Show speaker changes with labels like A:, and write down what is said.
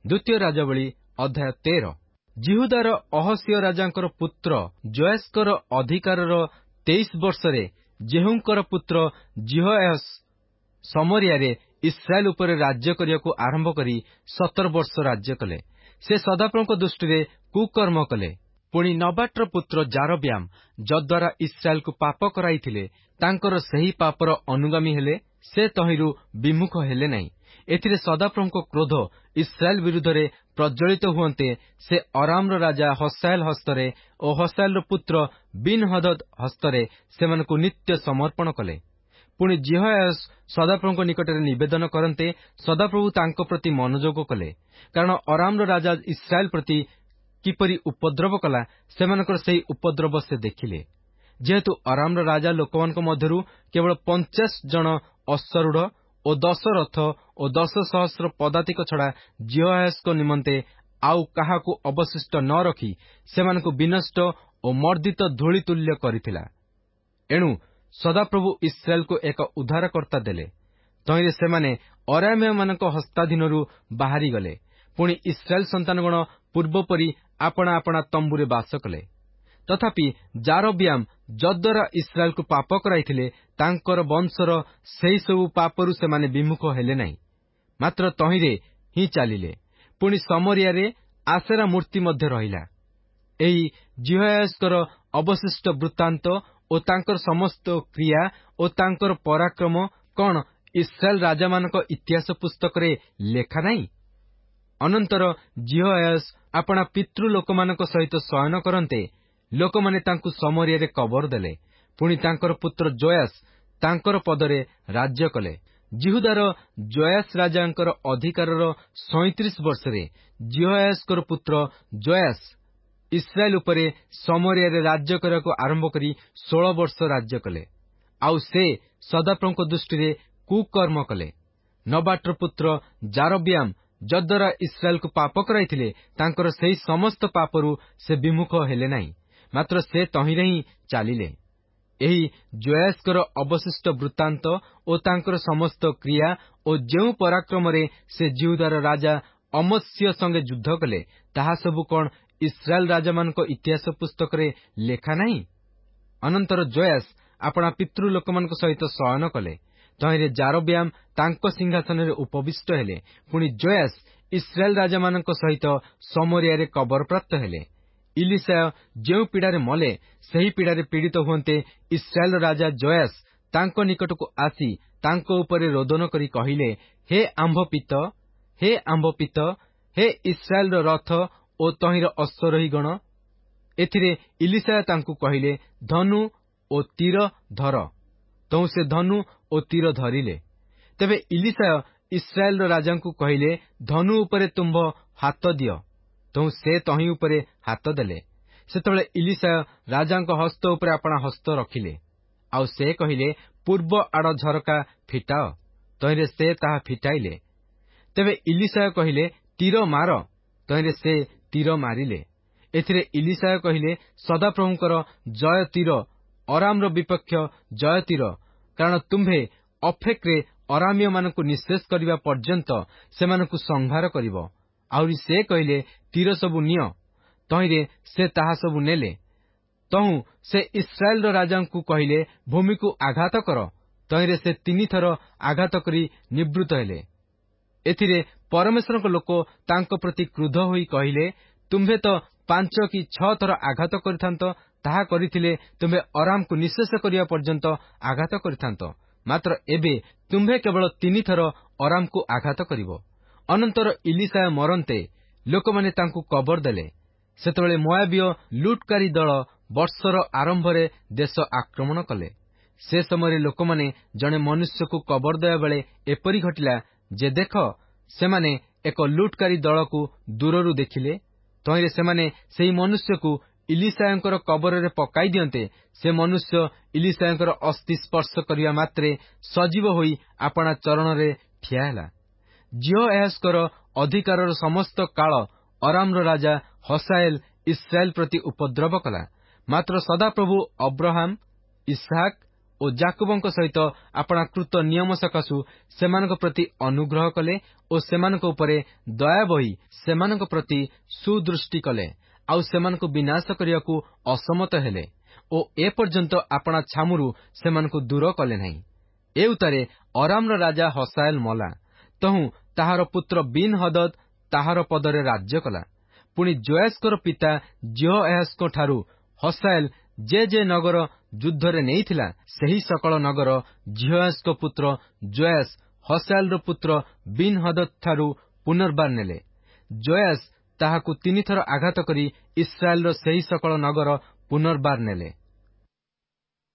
A: ଦ୍ୱିତୀୟ ରାଜାବଳୀ ଅଧ୍ୟାୟ 13। ଜିହୁଦାର ଅହସ୍ୟ ରାଜାଙ୍କର ପୁତ୍ର ଜୋଆସଙ୍କର ଅଧିକାରର 23 ବର୍ଷରେ ଜେହୁଙ୍କର ପୁତ୍ର ଜିହୋଆହାଜ ସମରିୟାରେ ଇସ୍ରାଏଲ ଉପରେ ରାଜ୍ୟ କରିବାକୁ ଆରମ୍ଭ କରି 17 ବର୍ଷ ରାଜ୍ୟ କଲେ। ସେ ସଦାପ୍ରଭୁଙ୍କ ଦୃଷ୍ଟିରେ କୁକର୍ମ କଲେ। ପୁଣି ନବାଟର ପୁତ୍ର ଜାରବ୍ୟାମ ଯଦ୍ୱାରା ଇସ୍ରାଏଲକୁ ପାପ କରାଇଥିଲେ, ତାଙ୍କର ସେହି ପାପର ଅନୁଗାମୀ ହେଲେ। ସେ ତହିଁରୁ ବିମୁଖ ହେଲେ ନାହିଁ। ଏଥିରେ ସଦାପ୍ରଭୁଙ୍କ କ୍ରୋଧ ଇସ୍ରାଏଲ ବିରୁଦ୍ଧରେ ପ୍ରଜ୍ୱଳିତ ହୁଅନ୍ତେ ସେ ଅରାମର ରାଜା ହସାଏଲ ହସ୍ତରେ ଓ ହସାଏଲର ପୁତ୍ର ବିନ୍ ହଦଦ ହସ୍ତରେ ସେମାନଙ୍କୁ ନିତ୍ୟ ସମର୍ପଣ କଲେ। ପୁଣି ଜିହୋଆହାଜ ସଦାପ୍ରଭୁଙ୍କ ନିକଟରେ ନିବେଦନ କରନ୍ତେ ସଦାପ୍ରଭୁ ତାଙ୍କ ପ୍ରତି ମନୋଯୋଗ କଲେ। କାରଣ ଅରାମର ରାଜା ଇସ୍ରାଏଲ ପ୍ରତି କିପରି ଉପଦ୍ରବ କଲା, ସେମାନଙ୍କର ସେହି ଉପଦ୍ରବ ସେ ଦେଖିଲେ। ଯେହେତୁ ଅରାମର ରାଜା ଲୋକମାନଙ୍କ ମଧ୍ୟରୁ କେବଳ 50 ଜଣ ଅଶ୍ୱାରୂଢ଼ ଓ 10 ରଥ ଓ 10 ସହସ୍ର ପଦାତିକ ଛଡ଼ା ଜିହୋଆହାଜଙ୍କ ନିମନ୍ତେ ଆଉ କାହାକୁ ଅବଶିଷ୍ଟ ନ ରଖି ସେମାନଙ୍କୁ ବିନଷ୍ଟ ଓ ମର୍ଦ୍ଦିତ ଧୂଳି ତୁଲ୍ୟ କରିଥିଲା। ଏଣୁ ସଦାପ୍ରଭୁ ଇସ୍ରାଏଲକୁ ଏକ ଉଦ୍ଧାରକର୍ତ୍ତା ଦେଲେ। ତହିଁରେ ସେମାନେ ଅରାମ୍ୟମାନଙ୍କ ହସ୍ତାଧୀନରୁ ବାହାରିଗଲେ। ପୁଣି ଇସ୍ରାଏଲ ସନ୍ତାନଗଣ ପୂର୍ବପରି ଆପଣା ଆପଣା ତମ୍ବୁରେ ବାସ କଲେ। ତଥାପି ଜାରବ୍ୟାମ ଯଦ୍ୱାରା ଇସ୍ରାଏଲକୁ ପାପ କରାଇଥିଲେ, ତାଙ୍କର ବଂଶର ସେହିସବୁ ପାପରୁ ସେମାନେ ବିମୁଖ ହେଲେ ନାହିଁ, ମାତ୍ର ତହିଁରେ ହିଁ ଚାଲିଲେ। ପୁଣି ସମରିୟାରେ ଆସେରା ମୂର୍ତ୍ତି ମଧ୍ୟ ରହିଲା। ଏହି ଜିହୋଆହାଜଙ୍କର ଅବଶିଷ୍ଟ ବୃତ୍ତାନ୍ତ ଓ ତାଙ୍କର ସମସ୍ତ କ୍ରିୟା ଓ ତାଙ୍କର ପରାକ୍ରମ କଣ ଇସ୍ରାଏଲ ରାଜାମାନଙ୍କ ଇତିହାସ ପୁସ୍ତକରେ ଲେଖା ନାହିଁ? ଅନନ୍ତର ଜିହୋଆହାଜ ଆପଣା ପିତୃ ଲୋକମାନଙ୍କ ସହିତ ଶୟନ କରନ୍ତେ ଲୋକମାନେ ତାଙ୍କୁ ସମରିୟାରେ କବର ଦେଲେ। ପୁଣି ତାଙ୍କର ପୁତ୍ର ଜୋଆସ ତାଙ୍କର ପଦରେ ରାଜ୍ୟ କଲେ। ଜିହୁଦାର ଜୋଆସ ରାଜାଙ୍କର ଅଧିକାରର 37 ବର୍ଷରେ ଜିହୋଆହାଜଙ୍କର ପୁତ୍ର ଜୋଆସ ଇସ୍ରାଏଲ ଉପରେ ସମରିୟାରେ ରାଜ୍ୟ କରିବାକୁ ଆରମ୍ଭ କରି 16 ବର୍ଷ ରାଜ୍ୟ କଲେ। ଆଉ ସେ ସଦାପ୍ରଭୁଙ୍କ ଦୃଷ୍ଟିରେ କୁକର୍ମ କଲେ। ନବାଟର ପୁତ୍ର ଜାରବ୍ୟାମ ଯଦ୍ୱାରା ଇସ୍ରାଏଲକୁ ପାପ କରାଇଥିଲେ, ତାଙ୍କର ସେହି ସମସ୍ତ ପାପରୁ ସେ ବିମୁଖ ହେଲେ ନାହିଁ, ମାତ୍ର ସେ ତହିଁରେ ହିଁ ଚାଲିଲେ। ଏହି ଜୋଆସଙ୍କର ଅବଶିଷ୍ଟ ବୃତ୍ତାନ୍ତ ଓ ତାଙ୍କର ସମସ୍ତ କ୍ରିୟା ଓ ଯେଉଁ ପରାକ୍ରମରେ ସେ ଜିହୁଦାର ରାଜା ଅମସ୍ୟ ସଙ୍ଗେ ଯୁଦ୍ଧ କଲେ, ତାହା ସବୁ କଣ ଇସ୍ରାଏଲ ରାଜାମାନଙ୍କ ଇତିହାସ ପୁସ୍ତକରେ ଲେଖା ନାହିଁ? ଅନନ୍ତର ଜୋଆସ ଆପଣା ପିତୃ ଲୋକମାନଙ୍କ ସହିତ ଶୟନ କଲେ। ତହିଁରେ ଜାରବ୍ୟାମ ତାଙ୍କ ସିଂହାସନରେ ଉପବିଷ୍ଟ ହେଲେ। ପୁଣି ଜୋଆସ ଇସ୍ରାଏଲ ରାଜାମାନଙ୍କ ସହିତ ସମରିୟାରେ କବରପ୍ରାପ୍ତ ହେଲେ। ଇଲିଶା ଯେଉଁ ପୀଡ଼ାରେ ମଲେ, ସେହି ପୀଡ଼ାରେ ପୀଡ଼ିତ ହୁଅନ୍ତେ ଇସ୍ରାଏଲର ରାଜା ଜୋଆସ ତାଙ୍କ ନିକଟକୁ ଆସି ତାଙ୍କ ଉପରେ ରୋଦନ କରି କହିଲେ, ହେ ଆମ୍ଭ ପିତ, ହେ ଆମ୍ଭ ପିତ, ହେ ଇସ୍ରାଏଲର ରଥ ଓ ତହିଁର ଅଶ୍ୱରୋହୀଗଣ। ଏଥିରେ ଇଲିଶା ତାଙ୍କୁ କହିଲେ, ଧନୁ ଓ ତୀର ଧର। ତହୁଁ ସେ ଧନୁ ଓ ତୀର ଧରିଲେ। ତେବେ ଇଲିଶା ଇସ୍ରାଏଲର ରାଜାଙ୍କୁ କହିଲେ, ଧନୁ ଉପରେ ତୁମ୍ଭ ହାତ ଦିଅ। ତହୁଁ ସେ ତହିଁ ଉପରେ ହାତ ଦେଲେ। ସେତେବେଳେ ଇଲିଶା ରାଜାଙ୍କ ହସ୍ତ ଉପରେ ଆପଣା ହସ୍ତ ରଖିଲେ। ଆଉ ସେ କହିଲେ, ପୂର୍ବ ଆଡ଼ ଝରକା ଫିଟାଅ। ତହିଁରେ ସେ ତାହା ଫିଟାଇଲେ। ତେବେ ଇଲିଶା କହିଲେ, ତୀର ମାର। ତହିଁରେ ସେ ତୀର ମାରିଲେ। ଏଥିରେ ଇଲିଶା କହିଲେ, ସଦାପ୍ରଭୁଙ୍କର ଜୟ ତୀର, ଅରାମର ବିପକ୍ଷ ଜୟ ତୀର, କାରଣ ତୁମ୍ଭେ ଅଫେକରେ ଅରାମୀୟମାନଙ୍କୁ ନିଃଶେଷ କରିବା ପର୍ଯ୍ୟନ୍ତ ସେମାନଙ୍କୁ ସଂହାର କରିବ। ଆହୁରି ସେ କହିଲେ, ତୀର ସବୁ ନିଅ। ତହିଁରେ ସେ ତାହା ସବୁ ନେଲେ। ତହୁଁ ସେ ଇସ୍ରାଏଲର ରାଜାଙ୍କୁ କହିଲେ, ଭୂମିକୁ ଆଘାତ କର। ତହିଁରେ ସେ 3 ଥର ଆଘାତ କରି ନିବୃତ୍ତ ହେଲେ। ଏଥିରେ ପରମେଶ୍ୱରଙ୍କ ଲୋକ ତାଙ୍କ ପ୍ରତି କ୍ରୁଦ୍ଧ ହୋଇ କହିଲେ, ତୁମ୍ଭେ ତ 5 କି 6 ଥର ଆଘାତ କରିଥାନ୍ତ। ତାହା କରିଥିଲେ ତୁମ୍ଭେ ଅରାମକୁ ନିଃଶେଷ କରିବା ପର୍ଯ୍ୟନ୍ତ ଆଘାତ କରିଥାନ୍ତ। ମାତ୍ର ଏବେ ତୁମ୍ଭେ କେବଳ 3 ଥର ଅରାମକୁ ଆଘାତ କରିବ। ଅନନ୍ତର ଇଲିଶା ମରନ୍ତେ ଲୋକମାନେ ତାଙ୍କୁ କବର ଦେଲେ। ସେତେବେଳେ ମୋଆବୀୟ ଲୁଟକାରୀ ଦଳ ବର୍ଷର ଆରମ୍ଭରେ ଦେଶ ଆକ୍ରମଣ କଲେ। ସେ ସମୟରେ ଲୋକମାନେ ଜଣେ ମନୁଷ୍ୟକୁ କବର ଦେବାବେଳେ ଏପରି ଘଟିଲା ଯେ, ଦେଖ, ସେମାନେ ଏକ ଲୁଟକାରୀ ଦଳକୁ ଦୂରରୁ ଦେଖିଲେ। ତହିଁରେ ସେମାନେ ସେହି ମନୁଷ୍ୟକୁ ଇଲିଶାଙ୍କର କବରରେ ପକାଇ ଦିଅନ୍ତେ, ସେ ମନୁଷ୍ୟ ଇଲିଶାଙ୍କର ଅସ୍ଥି ସ୍ପର୍ଶ କରିବା ମାତ୍ରେ ସଜୀବ ହୋଇ ଆପଣା ଚରଣରେ ଠିଆ ହେଲା। ଜିହୋଆହାଜଙ୍କର ଅଧିକାରର ସମସ୍ତ କାଳ ଅରାମର ରାଜା ହସାଏଲ ଇସ୍ରାଏଲ ପ୍ରତି ଉପଦ୍ରବ କଲା। ମାତ୍ର ସଦାପ୍ରଭୁ ଅବ୍ରାହମ, ଇସାକ ଓ ଓ ଜାକୁବଙ୍କ ସହିତ ଆପଣା କୃତ ନିୟମ ସକାଶୁ ସେମାନଙ୍କ ପ୍ରତି ଅନୁଗ୍ରହ କଲେ ଓ ସେମାନଙ୍କ ଉପରେ ଦୟା ବହି ସେମାନଙ୍କ ପ୍ରତି ସୁଦୃଷ୍ଟି କଲେ, ଆଉ ସେମାନଙ୍କୁ ବିନାଶ କରିବାକୁ ଅସମତ ହେଲେ ଓ ଏପର୍ଯ୍ୟନ୍ତ ଆପଣା ଛାମୁରୁ ସେମାନଙ୍କୁ ଦୂର କଲେ ନାହିଁ। ଏ ଉତ୍ତାରେ ଅରାମର ରାଜା ହସାଏଲ ମଲା। ତହୁଁ ତାହାର ପୁତ୍ର ବିନ୍ ହଦଦ ତାହାର ପଦରେ ରାଜ୍ୟ କଲା। ପୁଣି ଜୋଆସଙ୍କର ପିତା ଜିହୋଆହାଜଙ୍କ ଠାରୁ ହସାଏଲ ଯେ ନଗର ଯୁଦ୍ଧରେ ନେଇଥିଲା, ସେହି ସକଳ ନଗର ଜିହୋଆହାଜଙ୍କ ପୁତ୍ର ଜୋଆସ ହସାଏଲର ପୁତ୍ର ବିନ୍ ହଦଦ ଠାରୁ ପୁନର୍ବାର ନେଲେ। ଜୋଆସ ତାହାକୁ 3 ଥର ଆଘାତ କରି ଇସ୍ରାଏଲର ସେହି ସକଳ ନଗର ପୁନର୍ବାର ନେଲେ।